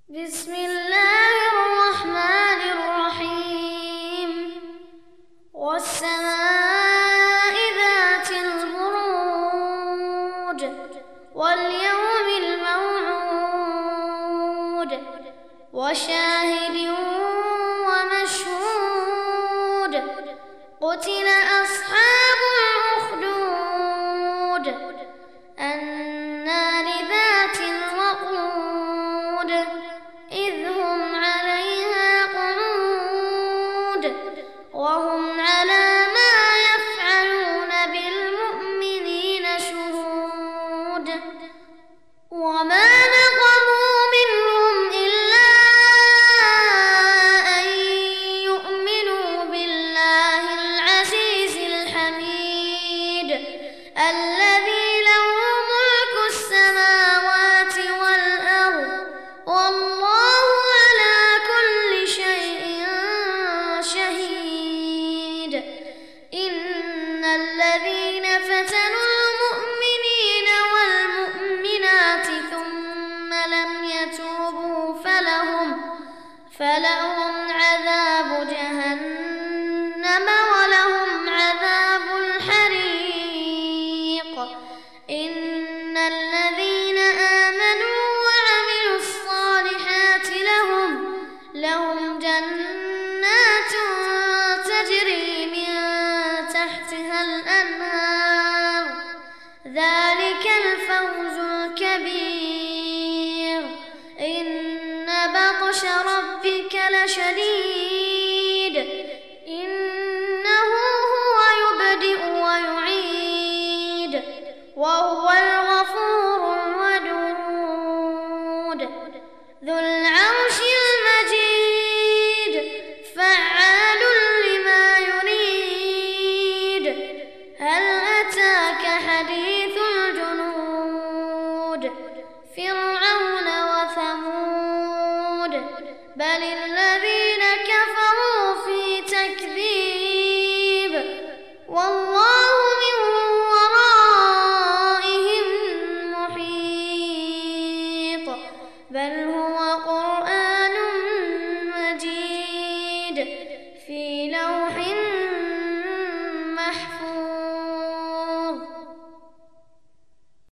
بسم الله الرحمن الرحيم والسماء ذات البروج واليوم الموعود وشاهد ومشهود قتل أصحاب الأخدود النار ذات الوقود إذ هم عليها قعود وهم على ما يفعلون بالمؤمنين شهود وما نقموا منهم إلا أن يؤمنوا بالله العزيز الحميد الذي له ملك السماوات والأرض والله على كل شيء شهيد إن الذين فتنوا المؤمنين والمؤمنات ثم لم يتوبوا فلهم عذاب جهنم ولهم عذاب الحريق إن الذين آمنوا وعملوا الصالحات لهم جنات تجري من تحتها الأنهار ذلك الفوز الكبير إن بطش ربك لشديد إنه هو يبدئ ويعيد وهو الغفور الودود ذو العرش المجيد فعال لما يريد هل أتاك حديث الجنود فرعون وثمود بل